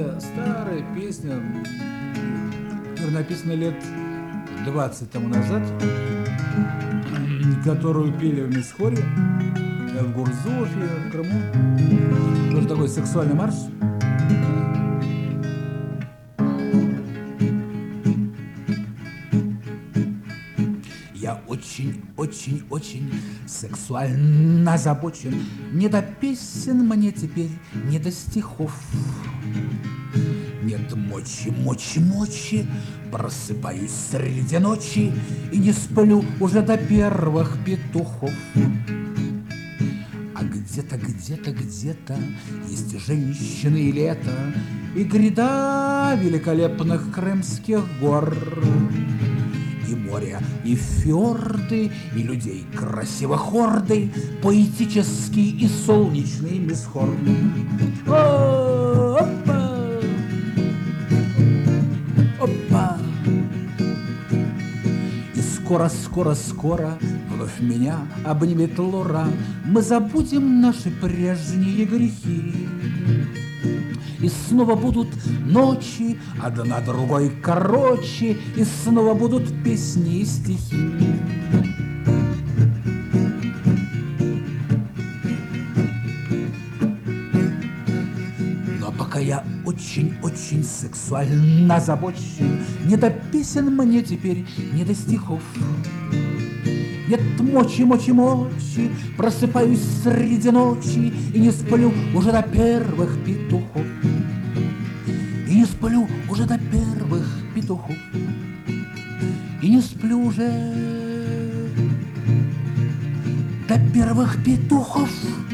Это старая песня, написана лет 20 тому назад, которую пели в Мисхоре, в Гурзуфе, в Крыму. Тоже такой сексуальный марш. Я очень сексуально озабочен. Не до песен мне теперь, не до стихов. Нет мочи, просыпаюсь среди ночи и не сплю уже до первых петухов. А где-то есть женщины и лето, и гряда великолепных крымских гор. И море, и фьорды, и людей красиво хорды, поэтический и солнечный Мисхор. Опа! Опа! И скоро вновь меня обнимет Лора. Мы забудем наши прежние грехи. И снова будут ночи, одна другой короче, и снова будут песни и стихи. Но пока я очень сексуально озабочен, не до песен мне теперь, не до стихов. Нет мочи, просыпаюсь среди ночи и не сплю уже до первых петухов. И не сплю уже до первых петухов. И не сплю уже до первых петухов.